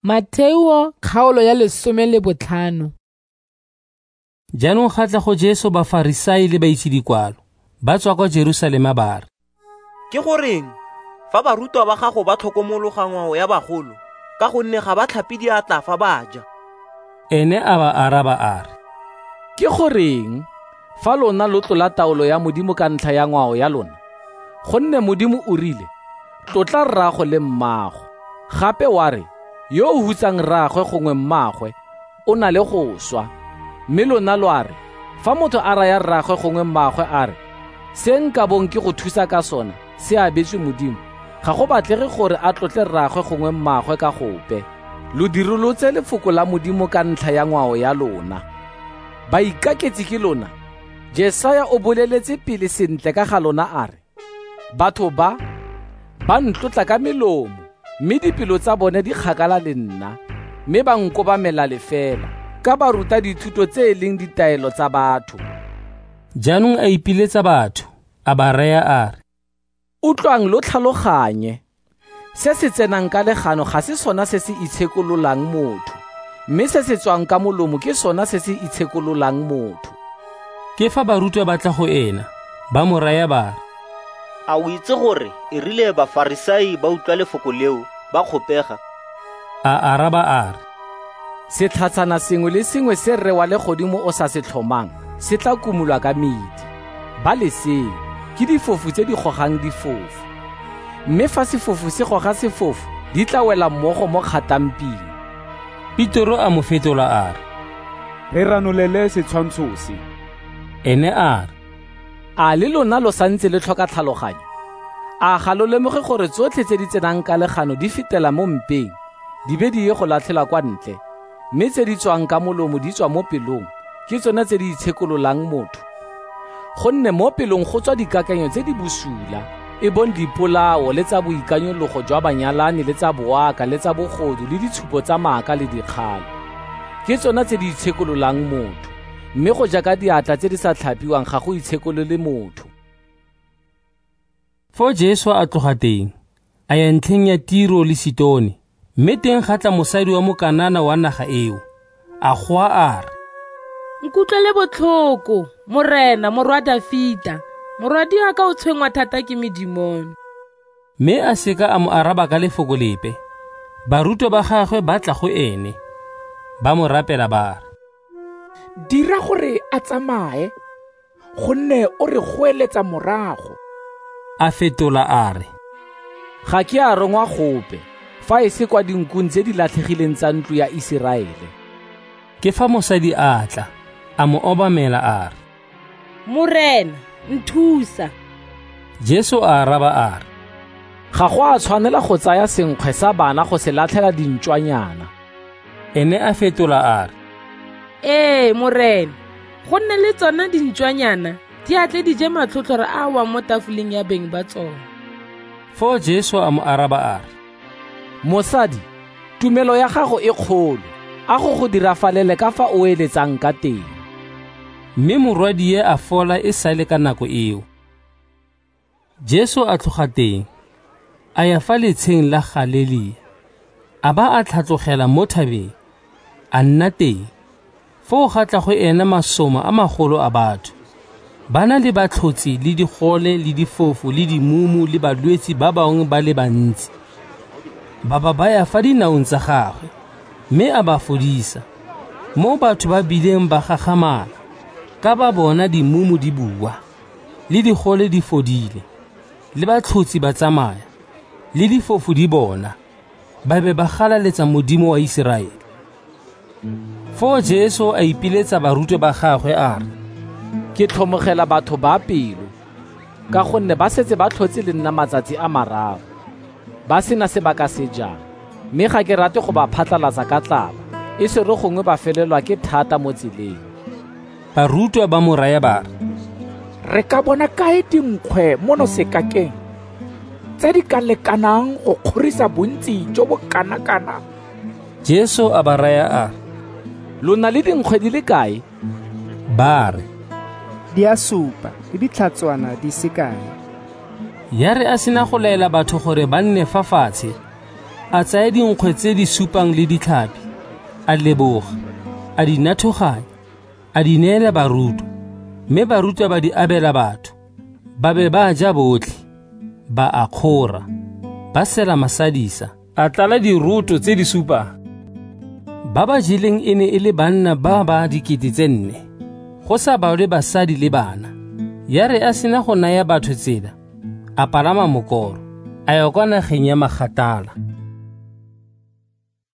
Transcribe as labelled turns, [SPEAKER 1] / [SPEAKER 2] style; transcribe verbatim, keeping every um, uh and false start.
[SPEAKER 1] Mateo kgaolo ya lesome le botlhano.
[SPEAKER 2] Jaanong ga tla go Jesu Bafarisai le baithudikwalo ba tswa kwa Jerusalema ba re,
[SPEAKER 3] ke goreng fa barutwa ba gago ba tlhokomologa ngwao ya bagolo ka gonne ga ba tlhapi diatla fa ba ja?
[SPEAKER 2] Ene a ba araba a re,
[SPEAKER 4] ke goreng fa lona lo tlola taolo ya Modimo ka ntlha ya ngwao ya lona? Gonne Modimo o rile, tlotla rraago le mmago. Gape wa re, yo o hutsang rraagwe gongwe mmagwe o na le go swa. Mme lona lo a re, fa motho a raya rraagwe gongwe mmagwe a re, se nka bong ke go thusa ka sona se abetswe Modimo, ga go batlege gore a tlotle rraagwe gongwe mmagwe ka gope. Lo dirilotse lefoko la Modimo ka ntlha ya ngwao ya lona. Ba ikaketse ke lona. Jesaya o boleletse pele sentle ka ga lona a re, batho ba ba ntlotla ka melomo, mme dipelo tsa bone di kgakala le nna, mme ba nkobamela lefela ka ba ruta dithuto tse e leng ditaelo tsa batho.
[SPEAKER 2] Jaanong a ipiletsa batho a ba raya a re,
[SPEAKER 4] utlwang lo tlhaloganye, se se tsenang ka legano ga se sona se se itshekololang motho, mme se se tswang ka molomo ke sona se se itshekololang motho.
[SPEAKER 2] Ke fa barutwa ba tla go ena ba mo raya ba re,
[SPEAKER 3] a o itse gore e rile Bafarisai ba utlwa lefoko leo ba kgopega?
[SPEAKER 2] A araba a re,
[SPEAKER 4] setlhatsana sengwe le sengwe se rre wa legodimo o sa se tlhomang se tla kumulwa ka medi. Ba leseng ke difofu tse di gogang difofu, mme fa sefofu se goga sefofu di tla wela mmogo mo kgatamping.
[SPEAKER 2] Petero a mo fetola a re,
[SPEAKER 5] re ranolele setshwantsho se.
[SPEAKER 2] Ene a re,
[SPEAKER 4] a le lona lo santse le tlhoka tlhaloganyo? A ga lo lemoge gore tsotlhe tse di tsenang ka legano di fetela mo mpeng, di be di ye go latlhela kwa ntle, mme tse di tswang ka molomo di tswa mo pelong, ke tsona tse di itshekololang motho. Gonne mo pelong go tswa dikakanyo tse di bosula, e bong dipolao le tsa boikanyologo jwa banyalani le tsa boaka le tsa bogodu le ditshupo tsa maaka le dikgalo. Ke tsona tse di itshekololang motho, mme go ja ka diatla tse di sa tlhapiwang ga go itshekolole motho.
[SPEAKER 2] Fo Jesu a tloga teng a ya ntlheng ya Tiro le Sidone, mme teng ga tla mosadi wa Mokanana wa naga eo a goa a re,
[SPEAKER 1] Nkutlwele botlhoko, Morena, morwa Dafita, morwadi wa ka o tshwengwa thata ke medimone.
[SPEAKER 2] Mme a seka a mo araba ka lefoko lepe. Barutwa ba gagwe ba tla go ene ba mo rapela ba re,
[SPEAKER 6] dira gore a tsamaye, gonne o re goeletsa morago.
[SPEAKER 2] A fetola a re,
[SPEAKER 4] ga ke a rongwa gope fa e se kwa dinkung tse di latlhegileng tsa ntlo ya Iseraele.
[SPEAKER 2] Ke fa mosadi a tla a mo obamela a re,
[SPEAKER 1] Morena, nthusa.
[SPEAKER 2] Jesu a araba a re,
[SPEAKER 4] ga go a tshwanela go tsaya senkgwe sa bana go se latlhela dintšwanyana.
[SPEAKER 2] Ene a fetola a re,
[SPEAKER 1] ee Morena, gonne le tsona dintšwanyana di atle di je matlhotlhore a wa mo tafoleng ya beng ba tsona.
[SPEAKER 2] Fo Jesu a mo araba a re,
[SPEAKER 4] mosadi, tumelo ya gago e kgolo, a go go dirafalele ka fa o eletsang ka teng.
[SPEAKER 2] Mme morwadie a fola e sale ka nako eo. Jesu a tloga teng a ya fa letsheng la Galilea, a ba a tlhatlogela mo thabeng, a nna teng. Foo ga tla go ena masoma a magolo a batho, bana le batlhotsi le digole le difofu le dimumu le balwetsi ba bangwe ba le bantsi. Ba ba baya fa dinaong tsa gagwe, mme a ba fodisa. Mo batho ba bileng ba gagamala ka ba bona dimumu di bua, le digole di fodile, le batlhotsi ba tsamaya, le difofu di bona, ba be ba galaletsa Modimo wa Iseraele. Fo Jesu a ipiletsa barutwa ba gagwe a re,
[SPEAKER 4] ke tlhomogela batho ba pelo, ka gonne ba setse ba tlhotse le nna matsatsi a mararo, ba sena se ba ka se jang, mme ga ke rate go ba phatlalatsa ka tlala, e se re gongwe ba felelwa ke thata mo tseleng.
[SPEAKER 2] Barutwa ba mo raya ba re,
[SPEAKER 6] re ka bona kae dinkgwe mono sekakeng tse di ka lekanang go kgorisa bontsi jo bo kana-kana?
[SPEAKER 2] Jesu a ba raya a re,
[SPEAKER 4] lona le dinkgwe di le kae?
[SPEAKER 2] Ba re,
[SPEAKER 7] di a supa le ditlhatswana di se kae.
[SPEAKER 2] Ya re a sena go laela batho gore ba nne fa fatshe, a tsaya dinkgwe tse di supang le ditlhapi, a leboga, a di nathoganya, a di neela barutwa, mme barutwa ba di abela batho. Ba be ba ja botlhe, ba a kgora, ba sela masadisa, a tlala diroto tse di supang. Ba ba jeleng e ne e le banna ba ba dikete tse nne, go sa balwe basadi le bana. Ya re a sena go naya batho tsela, a palama mokoro, a ya kwa nageng ya Magatala.